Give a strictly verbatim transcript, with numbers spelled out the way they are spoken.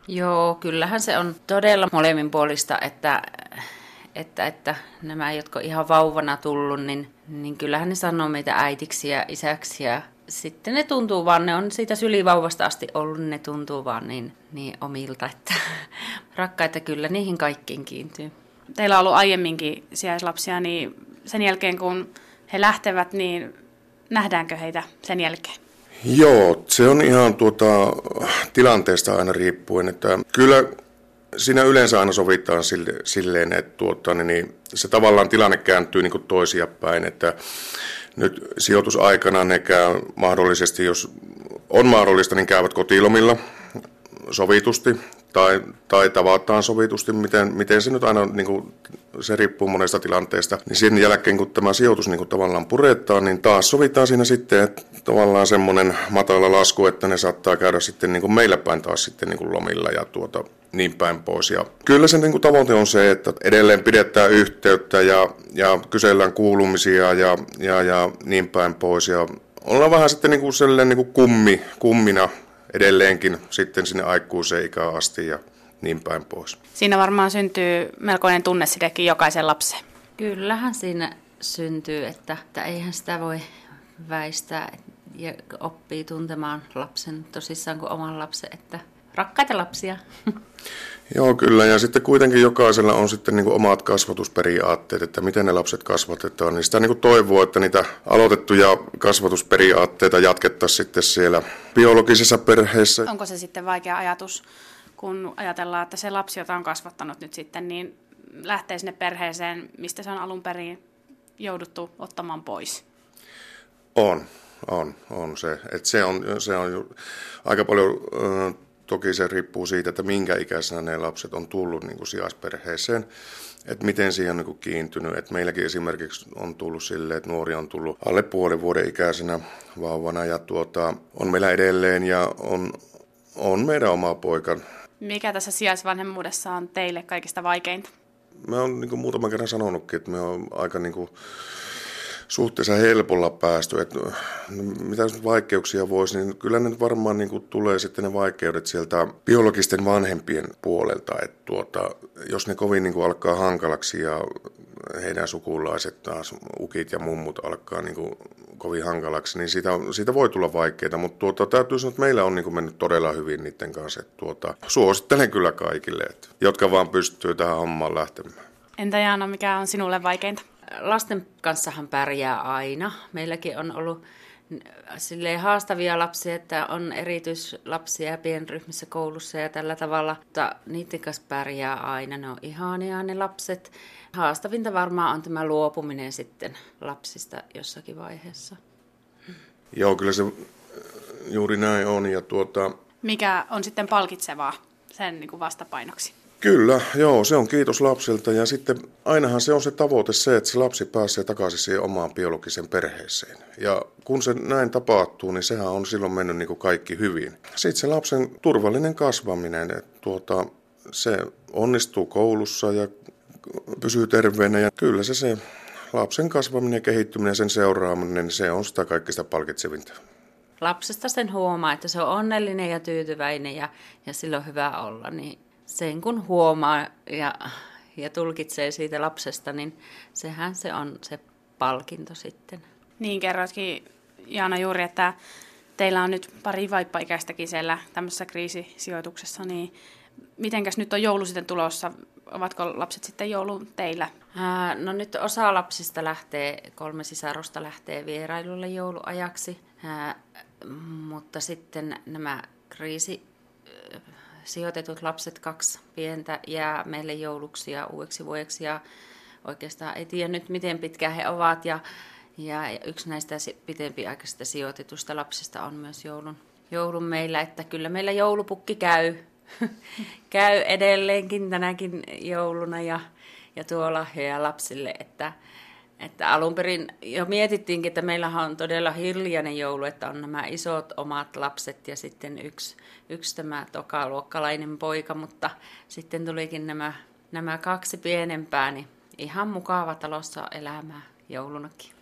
Joo, kyllähän se on todella molemminpuolista, että, että, että nämä, jotka on ihan vauvana tullut, niin, niin kyllähän ne sanoo meitä äitiksi ja isäksi ja sitten ne tuntuu vaan, ne on siitä sylivauvasta asti ollut, ne tuntuu vaan niin, niin omilta, että rakkaita kyllä niihin kaikkiin kiintyy. Teillä on ollut aiemminkin sijaislapsia, niin sen jälkeen kun he lähtevät, niin nähdäänkö heitä sen jälkeen? Joo, se on ihan tuota, tilanteesta aina riippuen, että kyllä siinä yleensä aina sovitaan silleen, että tuota, niin se tavallaan tilanne kääntyy niin kuin toisia päin, että nyt sijoitusaikana ne käy mahdollisesti, jos on mahdollista, niin käyvät kotilomilla sovitusti tai, tai tavataan sovitusti, miten, miten se nyt aina, niin kuin, se riippuu monesta tilanteesta. Niin sen jälkeen, kun tämä sijoitus niin kuin tavallaan puretaan, niin taas sovitaan siinä sitten, että tavallaan semmoinen matala lasku, että ne saattaa käydä sitten niin kuin meillä päin taas sitten niin kuin lomilla ja tuota, niin päin pois. Ja kyllä sen niin kuin tavoite on se, että edelleen pidetään yhteyttä ja, ja kysellään kuulumisia ja, ja, ja niin päin pois. Ja ollaan vähän sitten niin kuin sellainen niin kuin kummi, kummina edelleenkin sitten sinne aikuiseen ikään asti ja niin päin pois. Siinä varmaan syntyy melkoinen tunnesidekin jokaisen lapseen. Kyllähän siinä syntyy, että, että eihän sitä voi väistää ja oppii tuntemaan lapsen tosissaan kuin oman lapsen, että rakkaita lapsia. Joo, kyllä. Ja sitten kuitenkin jokaisella on sitten niin kuin omat kasvatusperiaatteet, että miten ne lapset kasvatetaan. Niin sitä niin kuin toivoo, että niitä aloitettuja kasvatusperiaatteita jatkettaisiin sitten siellä biologisessa perheessä. Onko se sitten vaikea ajatus, kun ajatellaan, että se lapsi, jota on kasvattanut nyt sitten, niin lähtee sinne perheeseen, mistä se on alun perin jouduttu ottamaan pois? On, on, on se. Että se on, se on aika paljon... Toki se riippuu siitä, että minkä ikäisenä ne lapset on tullut niin kuin sijaisperheeseen, että miten siihen on niin kuin kiintynyt. Et meilläkin esimerkiksi on tullut silleen, että nuori on tullut alle puolen vuoden ikäisenä vauvana ja tuota, on meillä edelleen ja on, on meidän oma poika. Mikä tässä sijaisvanhemmuudessa on teille kaikista vaikeinta? Mä oon niin kuin muutaman kerran sanonutkin, että me on aika... Niin kuin suhteessa helpolla päästy, että mitä vaikeuksia voisi, niin kyllä ne varmaan niin kuin tulee sitten ne vaikeudet sieltä biologisten vanhempien puolelta, että tuota, jos ne kovin niin kuin alkaa hankalaksi ja heidän sukulaiset taas, ukit ja mummut alkaa niin kuin kovin hankalaksi, niin siitä, siitä voi tulla vaikeita, mutta tuota, täytyy sanoa, että meillä on niin kuin mennyt todella hyvin niiden kanssa, että tuota, suosittelen kyllä kaikille, että, jotka vaan pystyy tähän hommaan lähtemään. Entä Jaana, mikä on sinulle vaikeinta? Lasten kanssahan pärjää aina. Meilläkin on ollut silleen haastavia lapsia, että on erityislapsia pienryhmissä koulussa ja tällä tavalla, mutta niiden kanssa pärjää aina. Ne on ihania ne lapset. Haastavinta varmaan on tämä luopuminen sitten lapsista jossakin vaiheessa. Joo, kyllä se juuri näin on. Ja tuota... Mikä on sitten palkitsevaa sen niin kuin vastapainoksi? Kyllä, joo, se on kiitos lapsilta ja sitten ainahan se on se tavoite se, että se lapsi pääsee takaisin siihen omaan biologiseen perheeseen. Ja kun se näin tapahtuu, niin sehän on silloin mennyt niin kuin kaikki hyvin. Sitten se lapsen turvallinen kasvaminen, että tuota, se onnistuu koulussa ja pysyy terveenä ja kyllä se se lapsen kasvaminen ja kehittyminen ja sen seuraaminen, se on sitä kaikista palkitsevinta. Lapsesta sen huomaa, että se on onnellinen ja tyytyväinen ja, ja sillä on hyvä olla, niin sen kun huomaa ja, ja tulkitsee siitä lapsesta, niin sehän se on se palkinto sitten. Niin kerroitkin Jaana juuri, että teillä on nyt pari vaippaikäistäkin siellä tämmöisessä kriisisijoituksessa, niin mitenkäs nyt on joulu sitten tulossa? Ovatko lapset sitten joulun teillä? Ää, no nyt osa lapsista lähtee, kolme sisarusta lähtee vierailulle jouluajaksi, ää, mutta sitten nämä kriisi sijoitetut lapset, kaksi pientä, jää meille jouluksi ja uudeksi vuodeksi ja oikeastaan ei tiedä nyt miten pitkään he ovat ja, ja yksi näistä pitempiaikaisista sijoitetusta lapsista on myös joulun, joulun meillä, että kyllä meillä joulupukki käy, käy edelleenkin tänäkin jouluna ja, ja tuo lahjoja lapsille, että Että alun perin jo mietittiinkin, että meillähän on todella hiljainen joulu, että on nämä isot omat lapset ja sitten yksi, yksi tämä tokaluokkalainen poika, mutta sitten tulikin nämä, nämä kaksi pienempää, niin ihan mukava talossa elämää joulunakin.